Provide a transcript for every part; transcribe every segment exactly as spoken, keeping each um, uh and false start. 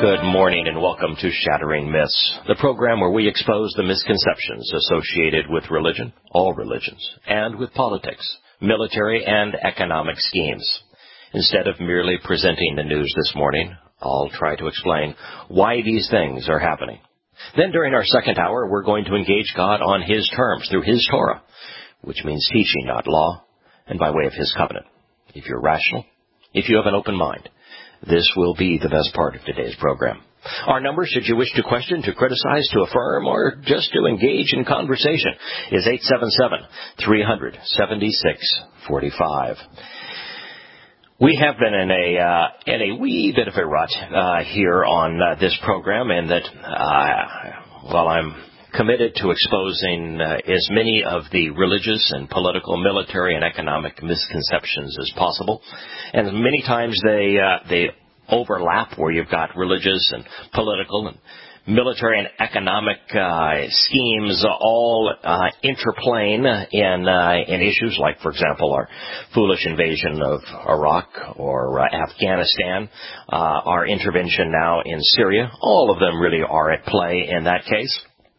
Good morning and welcome to Shattering Myths, the program where we expose the misconceptions associated with religion, all religions, and with politics, military, and economic schemes. Instead of merely presenting the news this morning, I'll try to explain why these things are happening. Then during our second hour, we're going to engage God on His terms through His Torah, which means teaching, not law, and by way of His covenant. If you're rational, if you have an open mind, this will be the best part of today's program. Our number, should you wish to question, to criticize, to affirm, or just to engage in conversation, is eight seven seven, three hundred, seventy-six forty-five. We have been in a uh, in a wee bit of a rut uh, here on uh, this program, in that uh, while I'm committed to exposing uh, as many of the religious and political, military, and economic misconceptions as possible, and many times they uh, they overlap, where you've got religious and political and military and economic uh, schemes all uh, interplaying in uh, in issues like, for example, our foolish invasion of Iraq or uh, Afghanistan, uh, our intervention now in Syria. All of them really are at play in that case.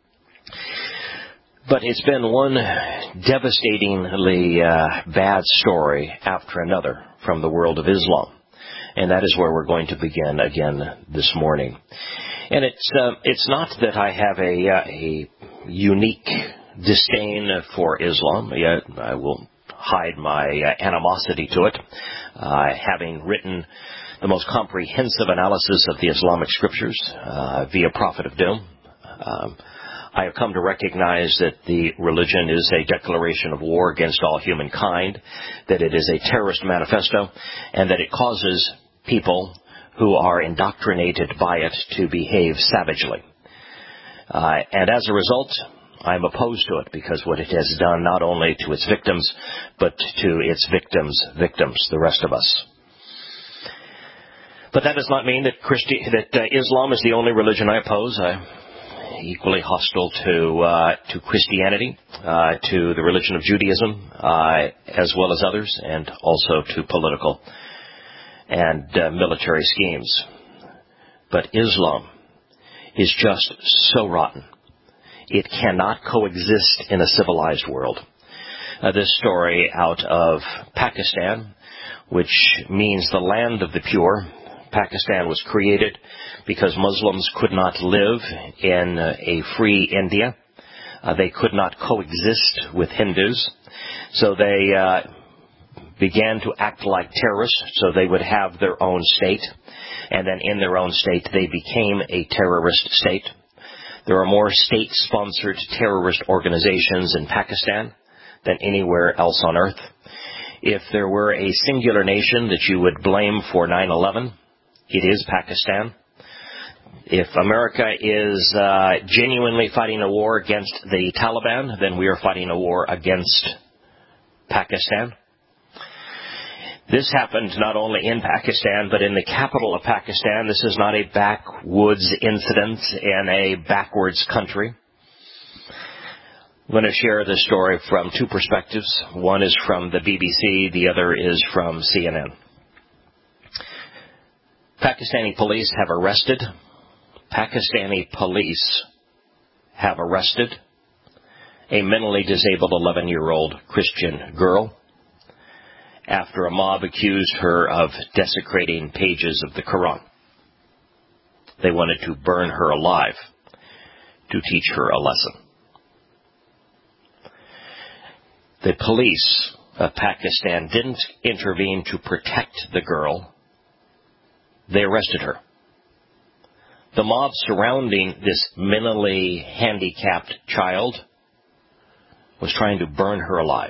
But it's been one devastatingly uh, bad story after another from the world of Islam. And that is where we're going to begin again this morning. And it's uh, it's not that I have a, uh, a unique disdain for Islam. Yet I will hide my uh, animosity to it, uh, having written the most comprehensive analysis of the Islamic scriptures uh, via Prophet of Doom. Um, I have come to recognize that the religion is a declaration of war against all humankind, that it is a terrorist manifesto, and that it causes people who are indoctrinated by it to behave savagely. Uh, and as a result, I'm opposed to it, because what it has done not only to its victims, but to its victims' victims, the rest of us. But that does not mean that Christi- that uh, Islam is the only religion I oppose. I equally hostile to uh, to Christianity, uh, to the religion of Judaism, uh, as well as others, and also to political and uh, military schemes. But Islam is just so rotten. It cannot coexist in a civilized world. Uh, this story out of Pakistan, which means the land of the pure. Pakistan was created because Muslims could not live in uh, a free India. Uh, they could not coexist with Hindus. So they uh, began to act like terrorists, so they would have their own state. And then in their own state, they became a terrorist state. There are more state-sponsored terrorist organizations in Pakistan than anywhere else on earth. If there were a singular nation that you would blame for nine eleven, it is Pakistan. If America is uh, genuinely fighting a war against the Taliban, then we are fighting a war against Pakistan. This happened not only in Pakistan, but in the capital of Pakistan. This is not a backwoods incident in a backwards country. I'm going to share this story from two perspectives. One is from the B B C, the other is from C N N. Pakistani police have arrested, Pakistani police have arrested a mentally disabled eleven-year-old Christian girl after a mob accused her of desecrating pages of the Quran. They wanted to burn her alive to teach her a lesson. The police of Pakistan didn't intervene to protect the girl. They arrested her. The mob surrounding this mentally handicapped child was trying to burn her alive.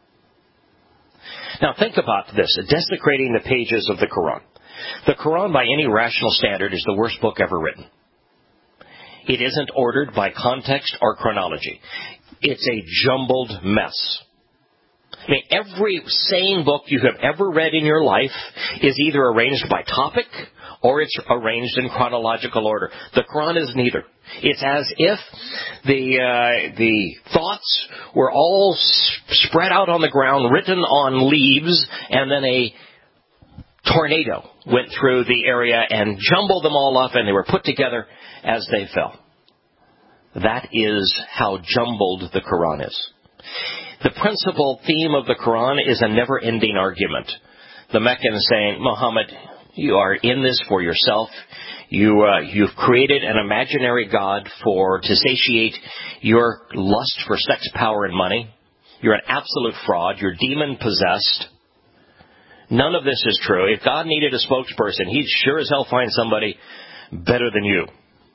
Now think about this, desecrating the pages of the Quran. The Quran, by any rational standard, is the worst book ever written. It isn't ordered by context or chronology. It's a jumbled mess. I mean, every sane book you have ever read in your life is either arranged by topic or it's arranged in chronological order. The Quran is neither. It's as if the uh, the thoughts were all s- spread out on the ground, written on leaves, and then a tornado went through the area and jumbled them all up, and they were put together as they fell. That is how jumbled the Quran is. The principal theme of the Quran is a never-ending argument. The Meccans saying, Muhammad, you are in this for yourself. You, uh, you've created an imaginary God for to satiate your lust for sex, power, and money. You're an absolute fraud. You're demon-possessed. None of this is true. If God needed a spokesperson, he'd sure as hell find somebody better than you.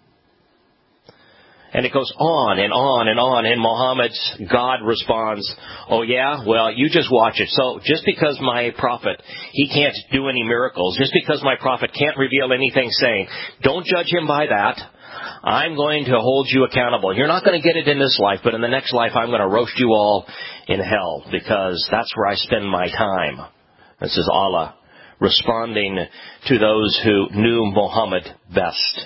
And it goes on and on and on, and Muhammad's God responds, oh yeah, well, you just watch it. So just because my prophet, he can't do any miracles, just because my prophet can't reveal anything saying, don't judge him by that. I'm going to hold you accountable. You're not going to get it in this life, but in the next life I'm going to roast you all in hell, because that's where I spend my time. This is Allah responding to those who knew Muhammad best.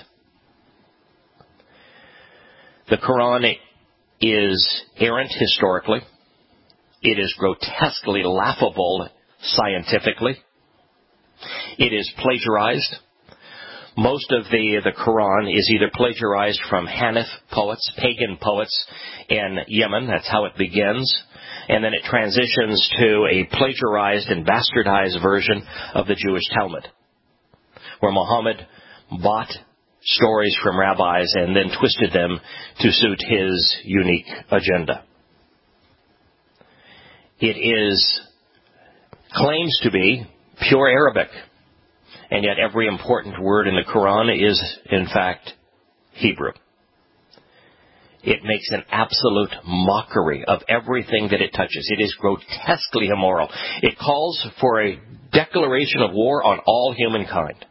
The Quran is errant historically. It is grotesquely laughable scientifically. It is plagiarized. Most of the, the Quran is either plagiarized from Hanif poets, pagan poets in Yemen. That's how it begins. And then it transitions to a plagiarized and bastardized version of the Jewish Talmud, where Muhammad bought stories from rabbis and then twisted them to suit his unique agenda. It is, claims to be pure Arabic, and yet every important word in the Quran is, in fact, Hebrew. It makes an absolute mockery of everything that it touches. It is grotesquely immoral. It calls for a declaration of war on all humankind.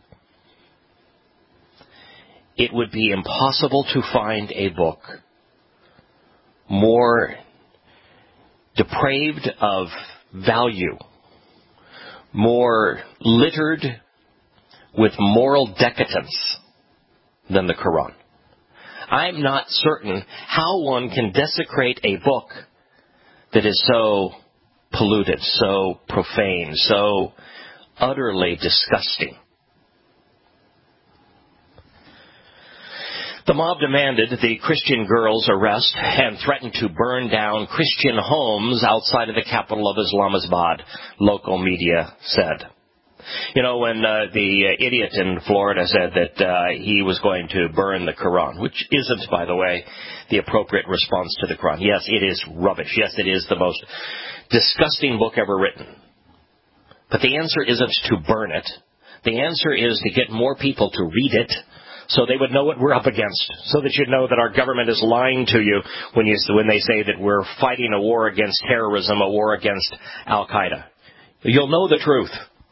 It would be impossible to find a book more depraved of value, more littered with moral decadence than the Quran. I'm not certain how one can desecrate a book that is so polluted, so profane, so utterly disgusting. The mob demanded the Christian girls arrest and threatened to burn down Christian homes outside of the capital of Islamabad, local media said. You know, when uh, the uh, idiot in Florida said that uh, he was going to burn the Quran, which isn't, by the way, the appropriate response to the Quran. Yes, it is rubbish. Yes, it is the most disgusting book ever written. But the answer isn't to burn it. The answer is to get more people to read it, so they would know what we're up against, so that you'd know that our government is lying to you when you when they say that we're fighting a war against terrorism, a war against Al-Qaeda. You'll know the truth.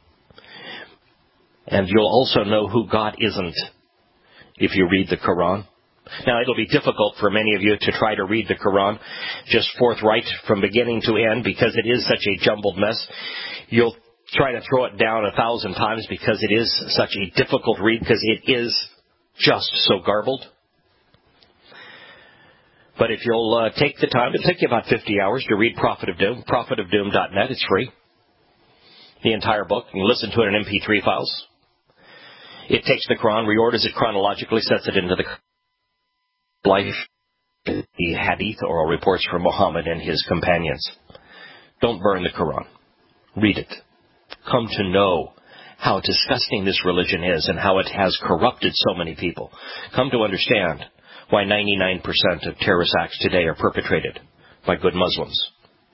And you'll also know who God isn't if you read the Quran. Now, it'll be difficult for many of you to try to read the Quran just forthright from beginning to end, because it is such a jumbled mess. You'll try to throw it down a thousand times because it is such a difficult read, because it is just so garbled. But if you'll uh, take the time, it'll take you about fifty hours to read Prophet of Doom, prophet of doom dot net. It's free. The entire book. You can listen to it in M P three files. It takes the Quran, reorders it chronologically, sets it into the life, the hadith, oral reports from Muhammad and his companions. Don't burn the Quran. Read it. Come to know how disgusting this religion is and how it has corrupted so many people. Come to understand why ninety-nine percent of terrorist acts today are perpetrated by good Muslims.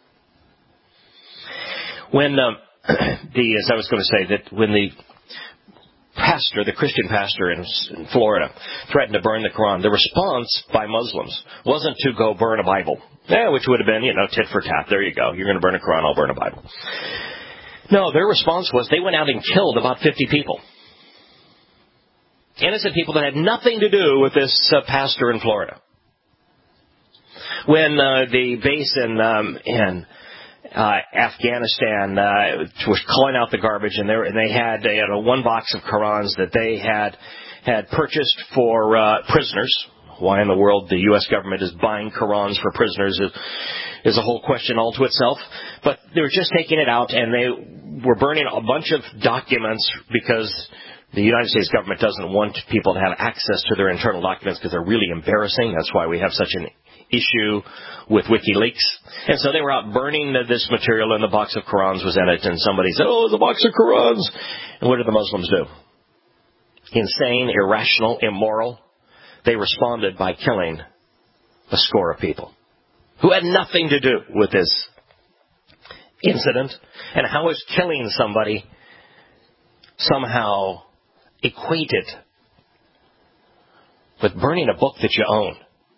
When um, the, as I was going to say, that when the pastor, the Christian pastor in, in Florida, threatened to burn the Quran, the response by Muslims wasn't to go burn a Bible, yeah, which would have been, you know, tit for tat. There you go. You're going to burn a Quran, I'll burn a Bible. No, their response was they went out and killed about fifty people. Innocent people that had nothing to do with this uh, pastor in Florida. When uh, the base in, um, in uh, Afghanistan uh, was calling out the garbage, and, and they had uh, you know, one box of Qurans that they had had purchased for uh, prisoners. Why in the world the U S government is buying Qurans for prisoners is, is a whole question all to itself. But they were just taking it out, and they were burning a bunch of documents because the United States government doesn't want people to have access to their internal documents because they're really embarrassing. That's why we have such an issue with WikiLeaks. And so they were out burning this material, and the box of Qurans was in it, and somebody said, oh, the box of Qurans. And what did the Muslims do? Insane, irrational, immoral. They responded by killing a score of people who had nothing to do with this incident. And how is killing somebody somehow equated with burning a book that you own?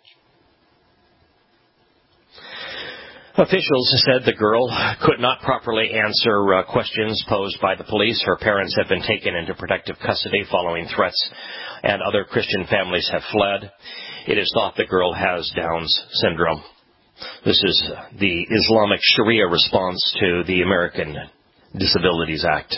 Officials said the girl could not properly answer uh, questions posed by the police. Her parents have been taken into protective custody following threats, and other Christian families have fled. It is thought the girl has Down's syndrome. This is the Islamic Sharia response to the American Disabilities Act.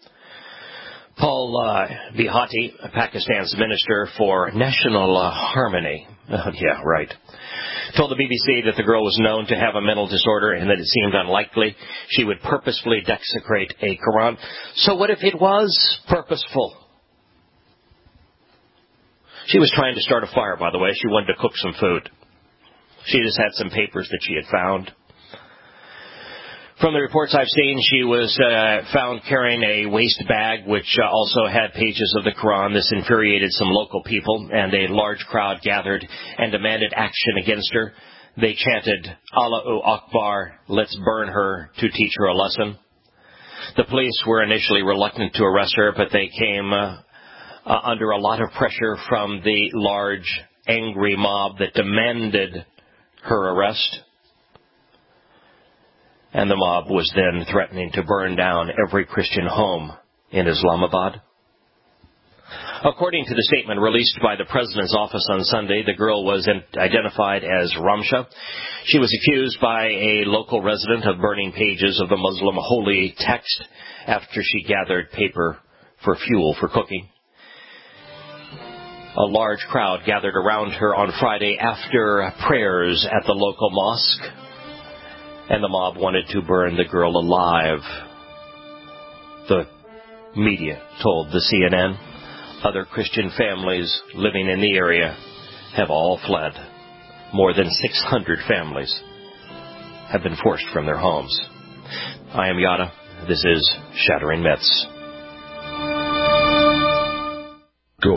Paul uh, Bihati, Pakistan's Minister for National uh, Harmony, oh, yeah, right, told the B B C that the girl was known to have a mental disorder and that it seemed unlikely she would purposefully desecrate a Quran. So what if it was purposeful? She was trying to start a fire, by the way. She wanted to cook some food. She just had some papers that she had found. From the reports I've seen, she was uh, found carrying a waste bag, which uh, also had pages of the Quran. This infuriated some local people, and a large crowd gathered and demanded action against her. They chanted, Allahu Akbar, let's burn her to teach her a lesson. The police were initially reluctant to arrest her, but they came uh, uh, under a lot of pressure from the large, angry mob that demanded her arrest. And the mob was then threatening to burn down every Christian home in Islamabad. According to the statement released by the President's office on Sunday, the girl was identified as Ramsha. She was accused by a local resident of burning pages of the Muslim holy text after she gathered paper for fuel for cooking. A large crowd gathered around her on Friday after prayers at the local mosque, and the mob wanted to burn the girl alive. The media told the C N N. Other Christian families living in the area have all fled. More than six hundred families have been forced from their homes. I am Yada. This is Shattering Myths. Go.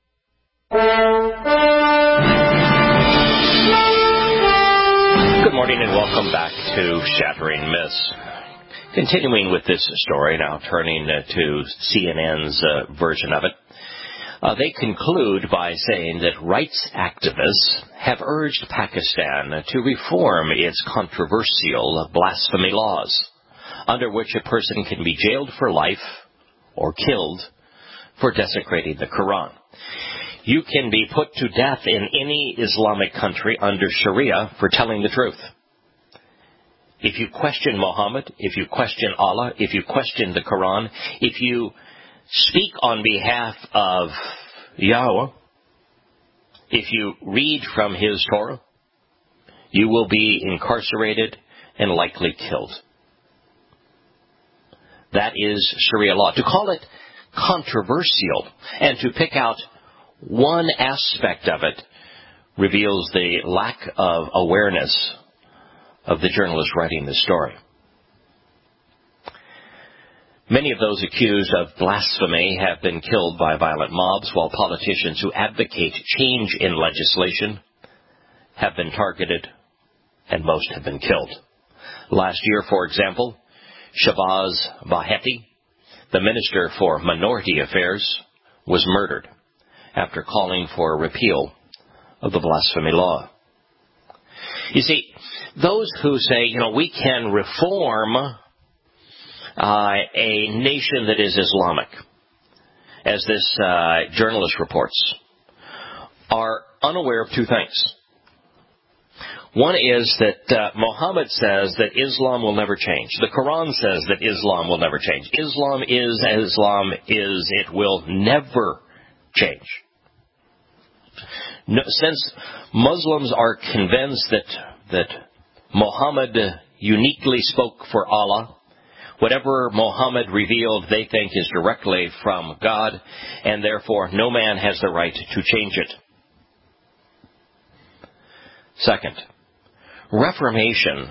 Good morning and welcome back to Shattering Myths. Continuing with this story, now turning uh, to C N N's uh, version of it. Uh, they conclude by saying that rights activists have urged Pakistan to reform its controversial blasphemy laws, under which a person can be jailed for life or killed for desecrating the Quran. You can be put to death in any Islamic country under Sharia for telling the truth. If you question Muhammad, if you question Allah, if you question the Quran, if you speak on behalf of Yahweh, if you read from his Torah, you will be incarcerated and likely killed. That is Sharia law. To call it controversial and to pick out one aspect of it reveals the lack of awareness of the journalist writing this story. Many of those accused of blasphemy have been killed by violent mobs, while politicians who advocate change in legislation have been targeted, and most have been killed. Last year, for example, Shahbaz Bhatti, the Minister for Minority Affairs, was murdered after calling for a repeal of the blasphemy law. You see, those who say, you know, we can reform uh, a nation that is Islamic, as this uh, journalist reports, are unaware of two things. One is that uh, Muhammad says that Islam will never change. The Quran says that Islam will never change. Islam is as Islam is. It will never change. No, since Muslims are convinced that that Muhammad uniquely spoke for Allah. Whatever Muhammad revealed, they think is directly from God, and therefore no man has the right to change it. Second, Reformation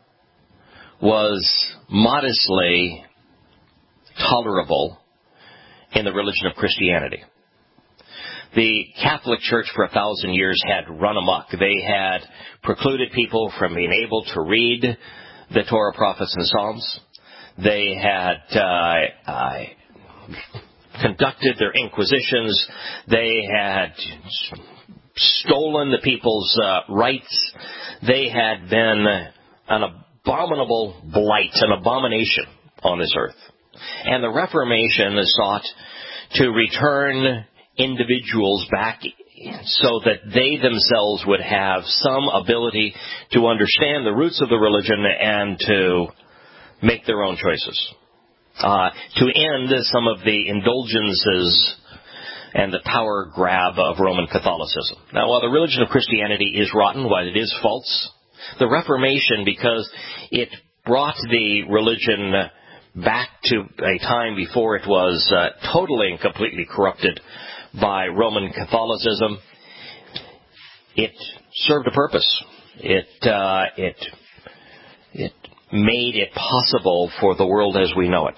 was modestly tolerable in the religion of Christianity. The Catholic Church for a thousand years had run amok. They had precluded people from being able to read the Torah, prophets, and Psalms. They had uh, uh, conducted their inquisitions. They had stolen the people's uh, rights. They had been an abominable blight, an abomination on this earth. And the Reformation sought to return individuals back so that they themselves would have some ability to understand the roots of the religion and to make their own choices. Uh, to end some of the indulgences and the power grab of Roman Catholicism. Now, while the religion of Christianity is rotten, while it is false, the Reformation, because it brought the religion back to a time before it was uh, totally and completely corrupted by Roman Catholicism, it served a purpose. It uh, it it made it possible for the world as we know it.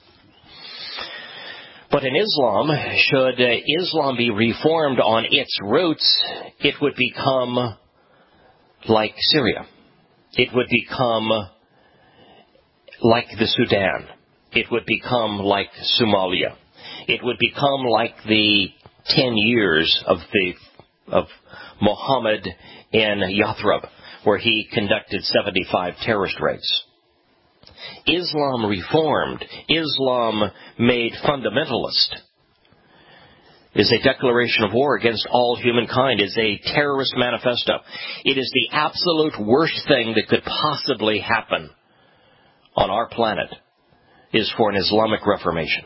But in Islam, should uh, Islam be reformed on its roots, it would become like Syria. It would become like the Sudan. It would become like Somalia. It would become like the ten years of the of Muhammad in Yathrib, where he conducted seventy-five terrorist raids. Islam reformed, Islam made fundamentalist, is a declaration of war against all humankind, is a terrorist manifesto. It is the absolute worst thing that could possibly happen on our planet, is for an Islamic reformation.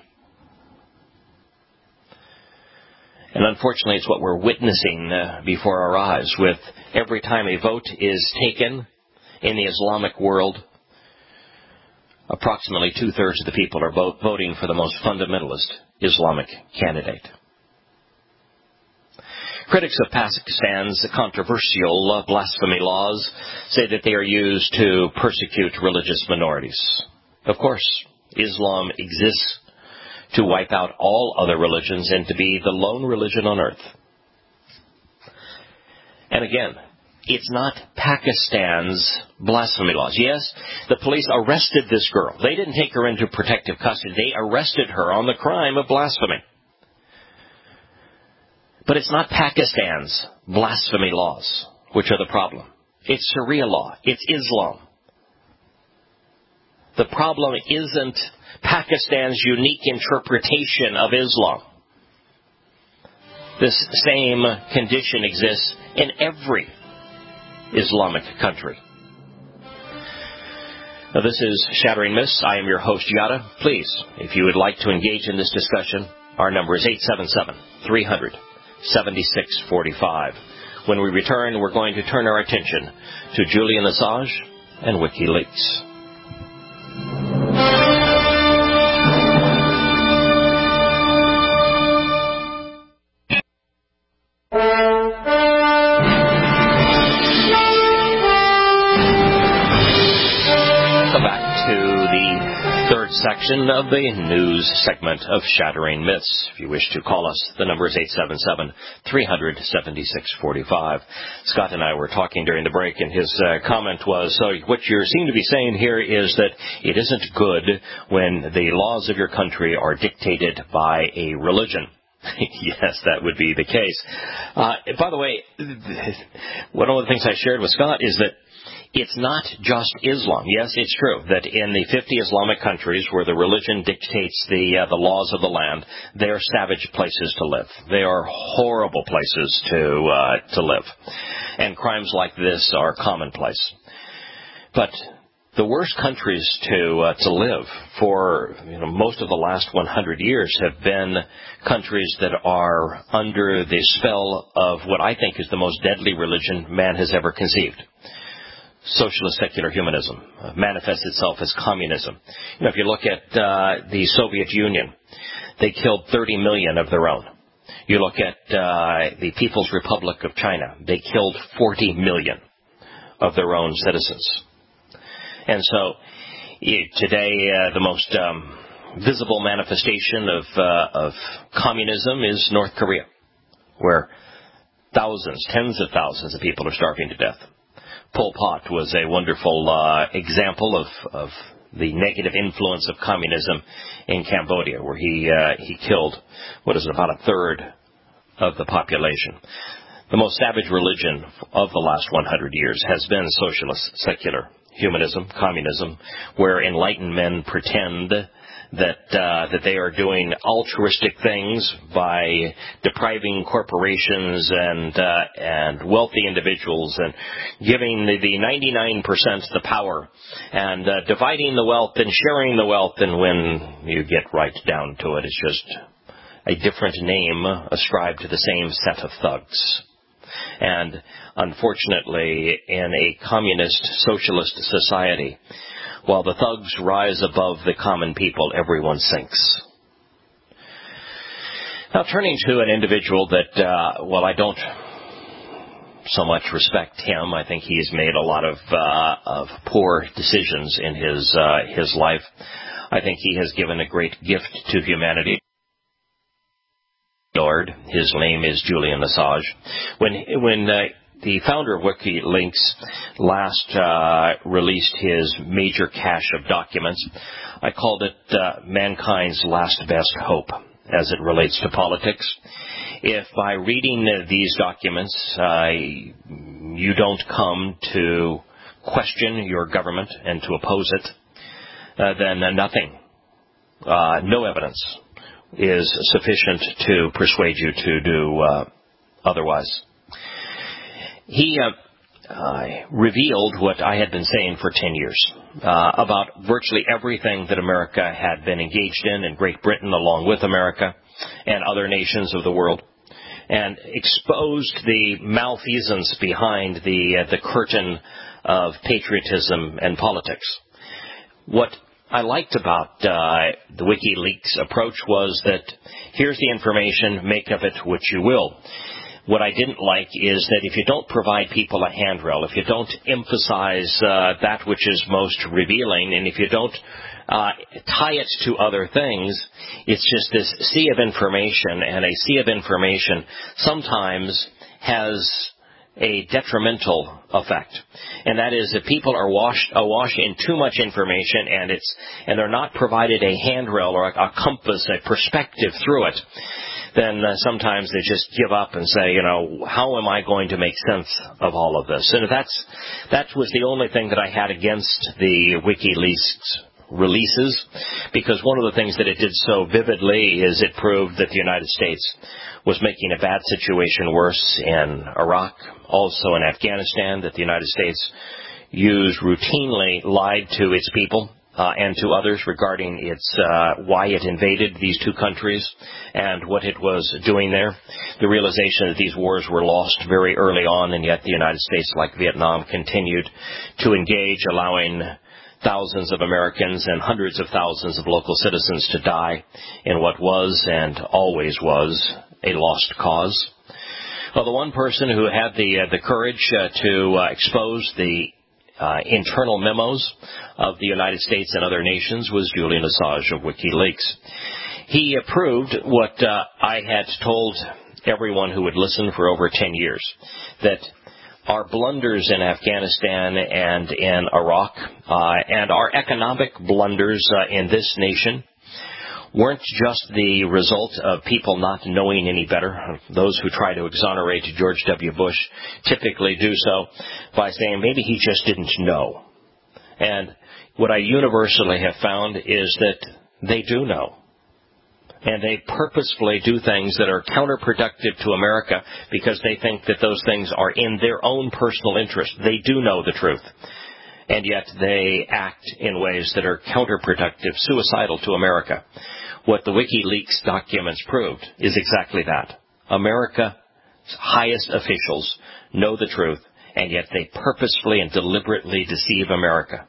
And unfortunately, it's what we're witnessing uh, before our eyes. With every time a vote is taken in the Islamic world, approximately two-thirds of the people are vote, voting for the most fundamentalist Islamic candidate. Critics of Pakistan's controversial uh, blasphemy laws say that they are used to persecute religious minorities. Of course, Islam exists to wipe out all other religions and to be the lone religion on earth. And again, it's not Pakistan's blasphemy laws. Yes, the police arrested this girl. They didn't take her into protective custody. They arrested her on the crime of blasphemy. But it's not Pakistan's blasphemy laws which are the problem. It's Sharia law. It's Islam. The problem isn't Pakistan's unique interpretation of Islam. This same condition exists in every Islamic country. Now, this is Shattering Myths. I am your host, Yada. Please, if you would like to engage in this discussion, our number is eight seven seven, three hundred, seventy-six forty-five. When we return, we're going to turn our attention to Julian Assange and WikiLeaks. Section of the news segment of Shattering Myths. If you wish to call us, the number is eight seven seven, three hundred, seventy-six forty-five. Scott and I were talking during the break, and his uh, comment was, so what you seem to be saying here is that it isn't good when the laws of your country are dictated by a religion. Yes, that would be the case. Uh, by the way, one of the things I shared with Scott is that it's not just Islam. Yes, it's true that in the fifty Islamic countries where the religion dictates the uh, the laws of the land, they are savage places to live. They are horrible places to uh, to live, and crimes like this are commonplace. But the worst countries to uh, to live for you know, most of the last one hundred years have been countries that are under the spell of what I think is the most deadly religion man has ever conceived. socialist secular humanism, uh, manifests itself as communism. You know, if you look at uh, the Soviet Union, they killed thirty million of their own. You look at uh, the People's Republic of China, they killed forty million of their own citizens. And so today, uh, the most um, visible manifestation of, uh, of communism is North Korea, where thousands, tens of thousands of people are starving to death. Pol Pot was a wonderful uh, example of, of the negative influence of communism in Cambodia, where he uh, he killed, what is it, about a third of the population. The most savage religion of the last one hundred years has been socialist secular humanism, communism, where enlightened men pretend that uh, that they are doing altruistic things by depriving corporations and uh, and wealthy individuals and giving the, the ninety-nine percent the power and uh, dividing the wealth and sharing the wealth. And when you get right down to it, it's just a different name ascribed to the same set of thugs. And unfortunately, in a communist socialist society, while the thugs rise above the common people, everyone sinks. Now, turning to an individual that, uh, well, I don't so much respect him. I think he's made a lot of uh, of poor decisions in his uh, his life. I think he has given a great gift to humanity. Lord, his name is Julian Assange. When when uh, the founder of WikiLeaks last uh, released his major cache of documents, I called it uh, mankind's last best hope as it relates to politics. If by reading uh, these documents uh, you don't come to question your government and to oppose it, uh, then uh, nothing, uh, no evidence is sufficient to persuade you to do uh, otherwise. He uh, uh, revealed what I had been saying for ten years uh, about virtually everything that America had been engaged in, and Great Britain along with America and other nations of the world, and exposed the malfeasance behind the uh, the curtain of patriotism and politics. What I liked about uh, the WikiLeaks approach was that here's the information, make of it what you will. What I didn't like is that if you don't provide people a handrail, if you don't emphasize uh, that which is most revealing, and if you don't uh, tie it to other things, it's just this sea of information, and a sea of information sometimes has a detrimental effect. And that is that people are washed awash in too much information, and it's and they're not provided a handrail or a, a compass, a perspective through it. Then uh, sometimes they just give up and say, you know, how am I going to make sense of all of this? And that's that was the only thing that I had against the WikiLeaks releases, because one of the things that it did so vividly is it proved that the United States was making a bad situation worse in Iraq, also in Afghanistan, that the United States used routinely lied to its people uh, and to others regarding its uh, why it invaded these two countries and what it was doing there. The realization that these wars were lost very early on, and yet the United States, like Vietnam, continued to engage, allowing thousands of Americans and hundreds of thousands of local citizens to die in what was and always was a lost cause. Well, the one person who had the uh, the courage uh, to uh, expose the uh, internal memos of the United States and other nations was Julian Assange of WikiLeaks. He proved what uh, I had told everyone who would listen for over ten years, that our blunders in Afghanistan and in Iraq uh, and our economic blunders uh, in this nation weren't just the result of people not knowing any better. Those who try to exonerate George W. Bush typically do so by saying maybe he just didn't know. And what I universally have found is that they do know. And they purposefully do things that are counterproductive to America because they think that those things are in their own personal interest. They do know the truth. And yet they act in ways that are counterproductive, suicidal to America. What the WikiLeaks documents proved is exactly that. America's highest officials know the truth, and yet they purposefully and deliberately deceive America.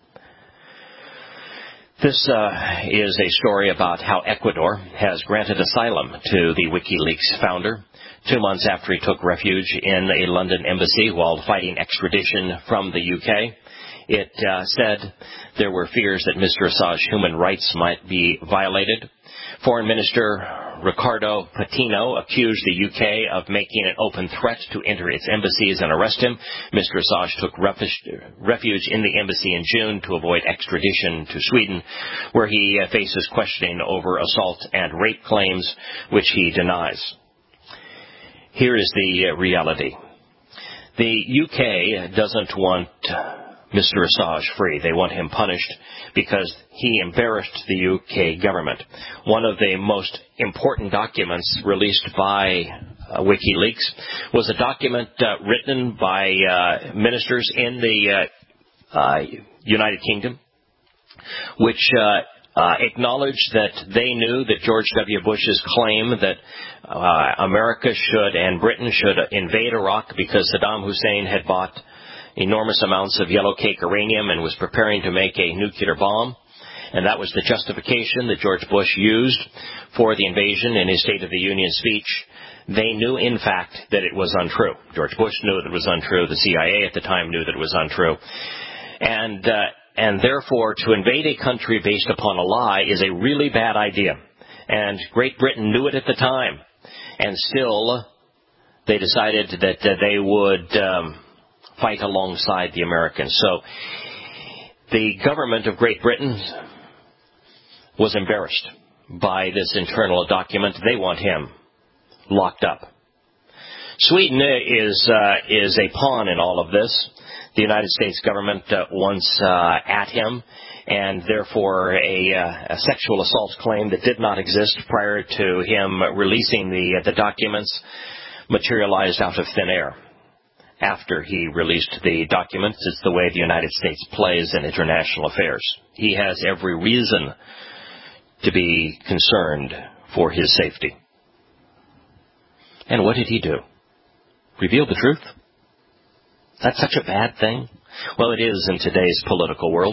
This uh, is a story about how Ecuador has granted asylum to the WikiLeaks founder two months after he took refuge in a London embassy while fighting extradition from the U K. It uh, said there were fears that Mister Assange's human rights might be violated. Foreign Minister Ricardo Patino accused the U K of making an open threat to enter its embassies and arrest him. Mister Assange took refuge in the embassy in June to avoid extradition to Sweden, where he faces questioning over assault and rape claims, which he denies. Here is the reality. The U K doesn't want Mister Assange free. They want him punished because he embarrassed the U K government. One of the most important documents released by uh, WikiLeaks was a document uh, written by uh, ministers in the uh, uh, United Kingdom, which uh, uh, acknowledged that they knew that George W. Bush's claim that uh, America should and Britain should invade Iraq because Saddam Hussein had bought enormous amounts of yellow cake uranium and was preparing to make a nuclear bomb. And that was the justification that George Bush used for the invasion in his State of the Union speech. They knew, in fact, that it was untrue. George Bush knew that it was untrue. The C I A at the time knew that it was untrue. And, uh, and therefore, to invade a country based upon a lie is a really bad idea. And Great Britain knew it at the time. And still, they decided that uh, they would Um, fight alongside the Americans. So the government of Great Britain was embarrassed by this internal document. They want him locked up. Sweden is uh, is a pawn in all of this. The United States government uh, wants uh, at him, and therefore a, uh, a sexual assault claim that did not exist prior to him releasing the uh, the documents materialized out of thin air. After he released the documents, it's the way the United States plays in international affairs. He has every reason to be concerned for his safety. And what did he do? Reveal the truth? That's such a bad thing? Well, it is in today's political world.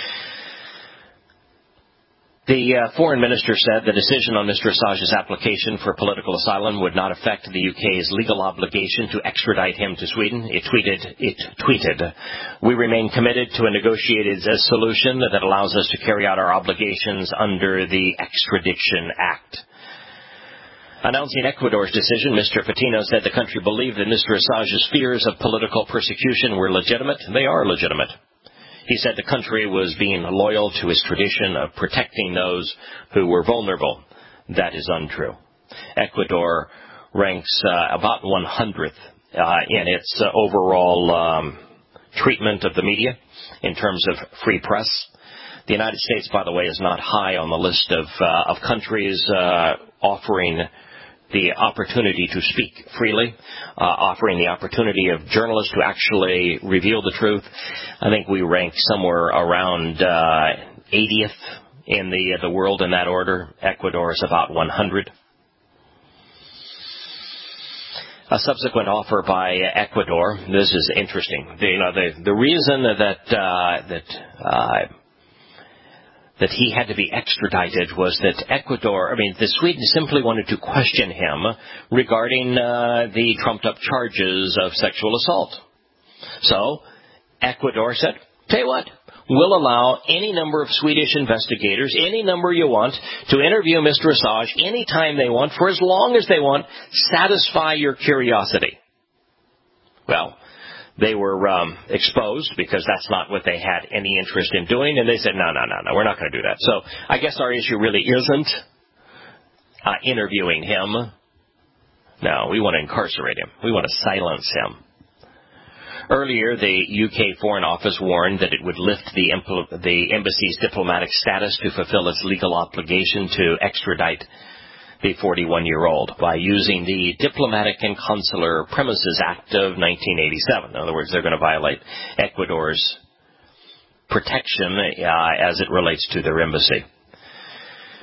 The uh, foreign minister said the decision on Mister Assange's application for political asylum would not affect the U K's legal obligation to extradite him to Sweden. It tweeted, it tweeted, "We remain committed to a negotiated solution that allows us to carry out our obligations under the Extradition Act." Announcing Ecuador's decision, Mister Patino said the country believed that Mister Assange's fears of political persecution were legitimate. They are legitimate. He said the country was being loyal to its tradition of protecting those who were vulnerable. That is untrue. Ecuador ranks uh, about one hundredth uh, in its uh, overall um, treatment of the media in terms of free press. The United States, by the way, is not high on the list of, uh, of countries uh, offering the opportunity to speak freely, uh, offering the opportunity of journalists to actually reveal the truth. I think we rank somewhere around uh, eightieth in the uh, the world in that order. Ecuador is about one hundred. A subsequent offer by Ecuador. This is interesting. The, you know, the the reason that uh, that uh, that he had to be extradited was that Ecuador, I mean, the Sweden simply wanted to question him regarding uh, the trumped-up charges of sexual assault. So Ecuador said, tell you what, we'll allow any number of Swedish investigators, any number you want, to interview Mister Assange any time they want, for as long as they want, satisfy your curiosity. Well, they were um, exposed because that's not what they had any interest in doing, and they said, no, no, no, no, we're not going to do that. So I guess our issue really isn't uh, interviewing him. No, we want to incarcerate him. We want to silence him. Earlier, the U K Foreign Office warned that it would lift the, impl- the embassy's diplomatic status to fulfill its legal obligation to extradite the forty-one-year-old by using the Diplomatic and Consular Premises Act of nineteen eighty-seven. In other words, they're going to violate Ecuador's protection uh, as it relates to their embassy.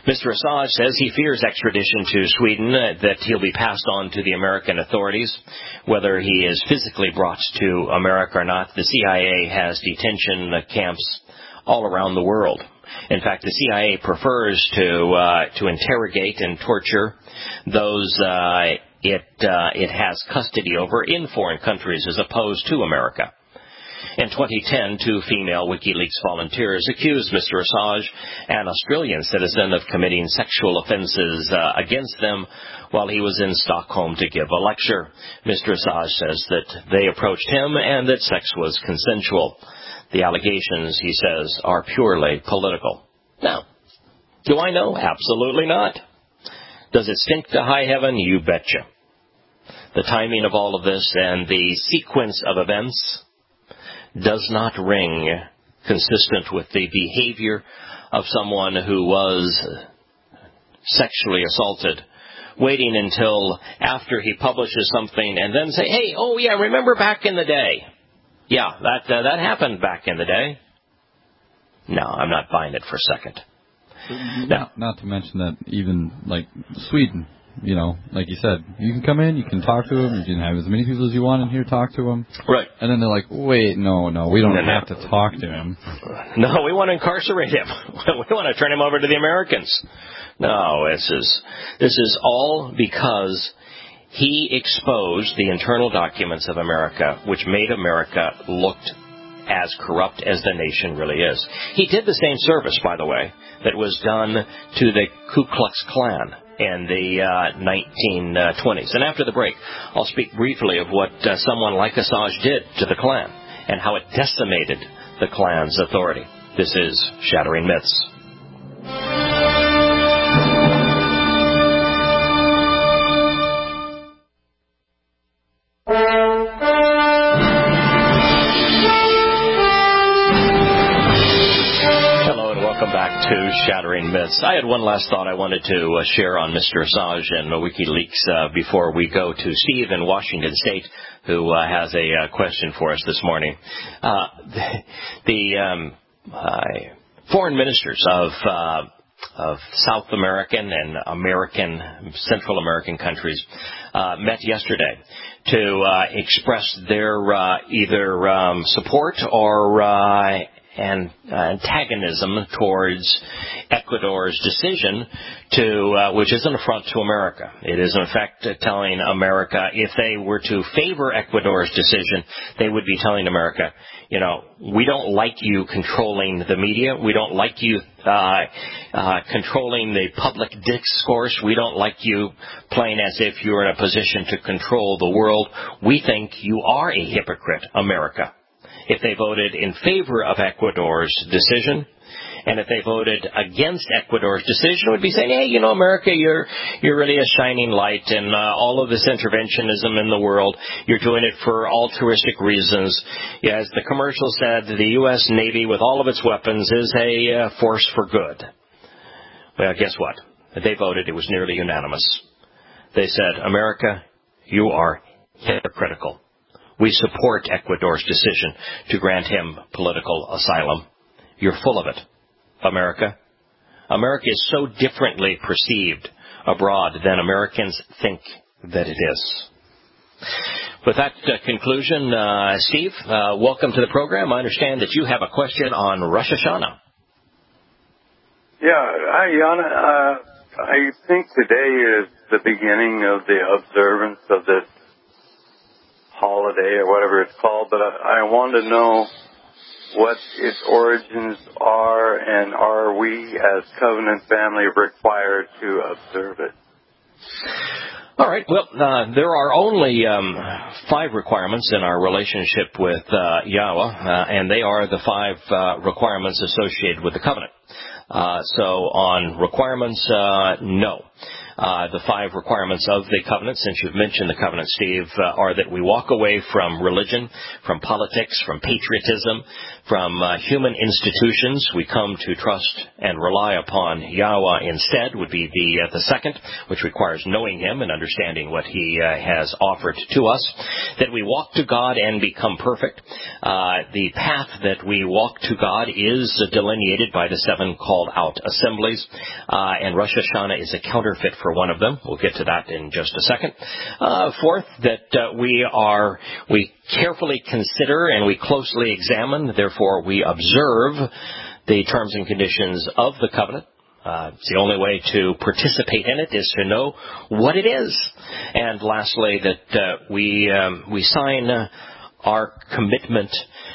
Mister Assange says he fears extradition to Sweden, uh, that he'll be passed on to the American authorities. Whether he is physically brought to America or not, the C I A has detention camps all around the world. In fact, the C I A prefers to uh, to interrogate and torture those uh, it uh, it has custody over in foreign countries as opposed to America. In twenty ten, two female WikiLeaks volunteers accused Mister Assange, an Australian citizen, of committing sexual offenses uh, against them while he was in Stockholm to give a lecture. Mister Assange says that they approached him and that sex was consensual. The allegations, he says, are purely political. Now, do I know? Absolutely not. Does it stink to high heaven? You betcha. The timing of all of this and the sequence of events does not ring consistent with the behavior of someone who was sexually assaulted, waiting until after he publishes something and then say, hey, oh yeah, remember back in the day? Yeah, that uh, that happened back in the day. No, I'm not buying it for a second. Now, not to mention that even, like, Sweden, you know, like you said, you can come in, you can talk to them, you can have as many people as you want in here talk to them. Right. And then they're like, wait, no, no, we don't no, have no. to talk to him. No, we want to incarcerate him. We want to turn him over to the Americans. No, this is, this is all because he exposed the internal documents of America, which made America look as corrupt as the nation really is. He did the same service, by the way, that was done to the Ku Klux Klan in the uh, nineteen twenties. And after the break, I'll speak briefly of what uh, someone like Assange did to the Klan and how it decimated the Klan's authority. This is Shattering Myths. To Shattering Myths. I had one last thought I wanted to uh, share on Mister Assange and uh, WikiLeaks uh, before we go to Steve in Washington State, who uh, has a uh, question for us this morning. Uh, the the um, uh, foreign ministers of uh, of South American and American, Central American countries uh, met yesterday to uh, express their uh, either um, support or uh, and uh, antagonism towards Ecuador's decision to, uh, which is an affront to America. It is, in fact, uh, telling America, if they were to favor Ecuador's decision, they would be telling America, you know, we don't like you controlling the media. We don't like you uh, uh, controlling the public discourse. We don't like you playing as if you're in a position to control the world. We think you are a hypocrite, America. If they voted in favor of Ecuador's decision, and if they voted against Ecuador's decision, would be saying, hey, you know, America, you're you're really a shining light, and uh, all of this interventionism in the world, you're doing it for altruistic reasons. Yeah, as the commercial said, the U S Navy, with all of its weapons, is a uh, force for good. Well, guess what? They voted. It was nearly unanimous. They said, America, you are hypocritical. We support Ecuador's decision to grant him political asylum. You're full of it, America. America is so differently perceived abroad than Americans think that it is. With that uh, conclusion, uh, Steve, uh, welcome to the program. I understand that you have a question on Rosh Hashanah. Yeah, hi, Yana. Uh, I think today is the beginning of the observance of this holiday or whatever it's called, but I, I want to know what its origins are, and are we as Covenant family required to observe it? All right. Well, uh, there are only um, five requirements in our relationship with uh, Yahweh, uh, and they are the five uh, requirements associated with the covenant. Uh, so on requirements, uh, no. Uh, the five requirements of the covenant, since you've mentioned the covenant, Steve, uh, are that we walk away from religion, from politics, from patriotism, from uh, human institutions. We come to trust and rely upon Yahweh instead, would be the uh, the second, which requires knowing Him and understanding what He uh, has offered to us. That we walk to God and become perfect. Uh, the path that we walk to God is uh, delineated by the seven called out assemblies, uh, and Rosh Hashanah is a counterfeit for one of them. We'll get to that in just a second. Uh, fourth, that uh, we are, we carefully consider and we closely examine, therefore we observe the terms and conditions of the covenant. Uh, it's the only way to participate in it is to know what it is. And lastly, that uh, we um, we sign uh, our commitment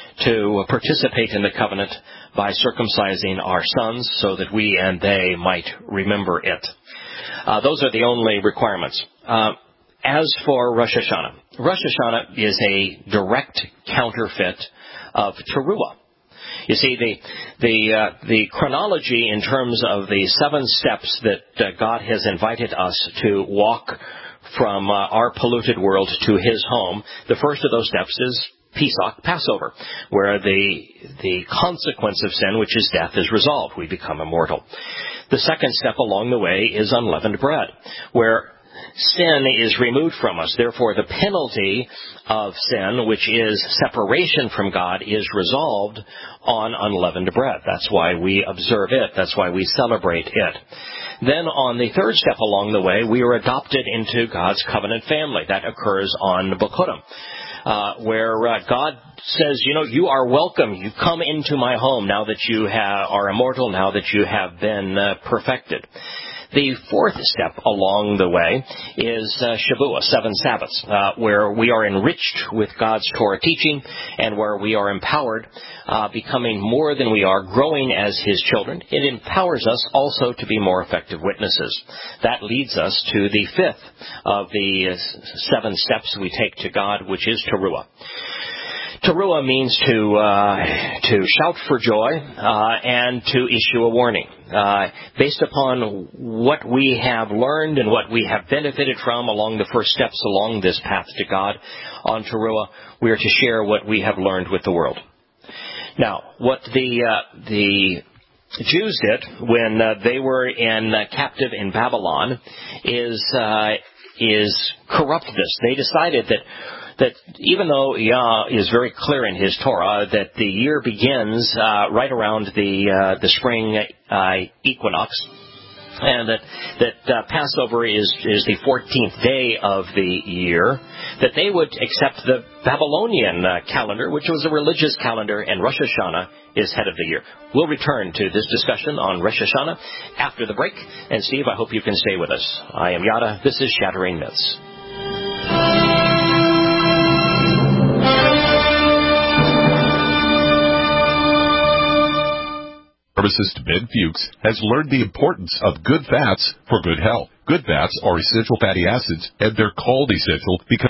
to participate in the covenant by circumcising our sons so that we and they might remember it. Uh, those are the only requirements. Uh, as for Rosh Hashanah, Rosh Hashanah is a direct counterfeit of Teruah. You see, the the uh, the chronology in terms of the seven steps that uh, God has invited us to walk from uh, our polluted world to His home, the first of those steps is Pesach, Passover, where the the consequence of sin, which is death, is resolved. We become immortal. The second step along the way is unleavened bread, where sin is removed from us. Therefore, the penalty of sin, which is separation from God, is resolved on unleavened bread. That's why we observe it. That's why we celebrate it. Then on the third step along the way, we are adopted into God's covenant family. That occurs on Bokurim, uh, where uh, God says, you know, you are welcome. You come into my home now that you ha- are immortal, now that you have been uh, perfected. The fourth step along the way is uh, Shavuot, seven Sabbaths, uh, where we are enriched with God's Torah teaching and where we are empowered, uh, becoming more than we are, growing as His children. It empowers us also to be more effective witnesses. That leads us to the fifth of the uh, seven steps we take to God, which is Teruah. Teruah means to uh, to shout for joy uh, and to issue a warning. Uh, based upon what we have learned and what we have benefited from along the first steps along this path to God on Teruah, we are to share what we have learned with the world. Now, what the uh, the Jews did when uh, they were in uh, captive in Babylon is uh, is corrupt this. They decided that that even though Yah is very clear in His Torah that the year begins uh, right around the uh, the spring uh, equinox, and that that uh, Passover is is the fourteenth day of the year, that they would accept the Babylonian uh, calendar, which was a religious calendar, and Rosh Hashanah is head of the year. We'll return to this discussion on Rosh Hashanah after the break. And Steve, I hope you can stay with us. I am Yada. This is Shattering Myths. Pharmacist Ben Fuchs has learned the importance of good fats for good health. Good fats are essential fatty acids, and they're called essential because